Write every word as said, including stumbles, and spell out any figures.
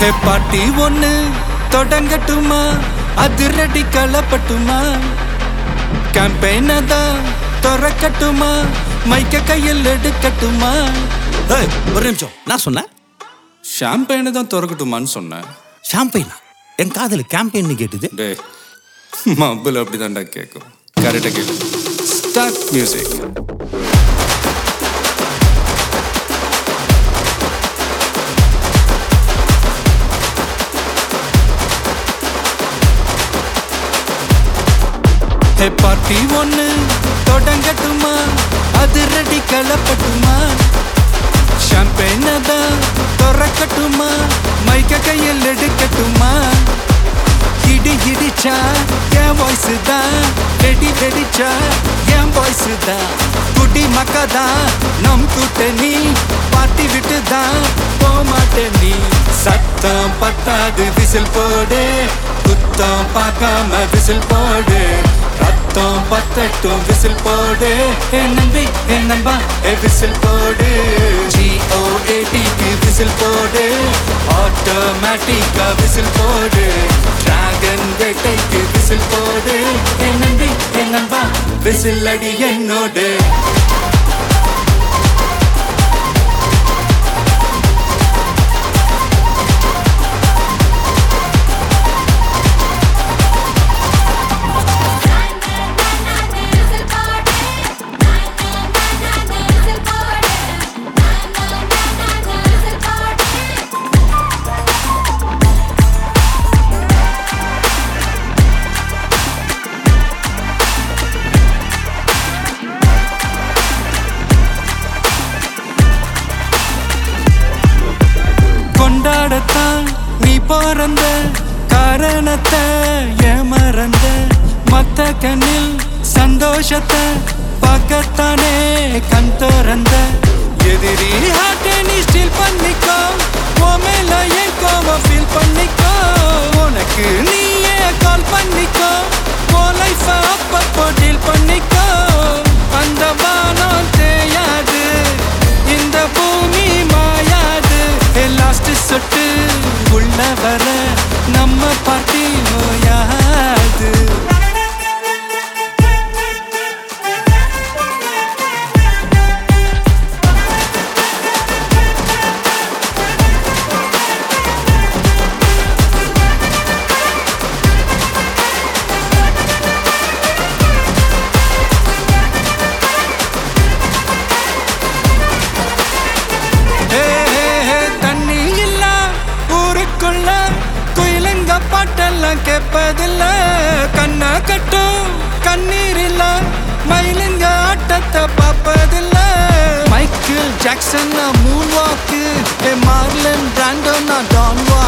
ஹே பாட்டி ஒன்னு தொடங்கட்டுமா அதிரடி களப்பட்டுமா கேம்பெயினை தான் திறக்கட்டுமா மைக்க கையில் எடுக்கட்டுமா ஒரு நிமிஷம் நான் சொன்னேன் ஷாம்பெயினை தான் திறக்கட்டுமான்னு சொன்னேன் ஷாம்பெயினா என் காதல் கேம்பெயின் கேட்டுது டே மப்பிள் அப்படி தான்டா கேட்கும் கரெக்டாக கேட்கும் ஸ்டார்ட் மியூசிக் ஹே பார்ட்டி ஒன்னு தொடங்கட்டுமா அதிரடி களப்பட்டுமா ஷாம்பெயினை தான் திறக்கட்டுமா மைக்க கையில் எடுக்கட்டுமா இடி இடிச்சா என் வாய்ஸ் தான் வெடி வெடிச்சா என் வாய்ஸ் தான் குடி மக்கதான் நம் கூட்டணி பாட்டி விட்டு தான் போமாட்டேன் நீ சத்தம் பத்தாது விசில் போடு குத்தம் பார்க்காம விசில் போடு ரத்தம் பத்தட்டும் விசில் போடு என் நம்பி என் நம்பா ஏ விசில் போடு ஜிஓஏடிக்கு விசில் போடு ஆட்டோமேட்டிக்கா விசில் போடு டிராகன் வேட்டைக்கு விசில் போடு என் நம்பி என் நம்பா விசில் அடி என்னோடு கொண்டாடத்தான் நீ பிறந்த காரணத்தை ஏமறந்த மத்த கண்ணில் சந்தோஷத்தை பார்க்கத்தானே கண் திறந்த எதிரி ஹார்ட்டை நீ ஸ்டீல் பண்ணிக்கோ உன் மேல என் கோவம் ஃபீல் பண்ணிக்கோ உனக்கு நீயே கால் பண்ணிக்கோ உன் லைஃப அப்பப்போ டீல் பண்ணிக்கோ அந்த வானம் தேயாது இந்த பூமி மாயாது லாஸ்ட் சொட்டு உள்ள வர நம்ம பாட்டி நோயாது பாட்டெல்லாம் கேட்பதில்ல கண்ணா கட்டும் கண்ணீர் இல்ல மயிலுங்க ஆட்டத்தை பார்ப்பதில்ல Michael Jackson moonwalk Marlon Brando நான் டான்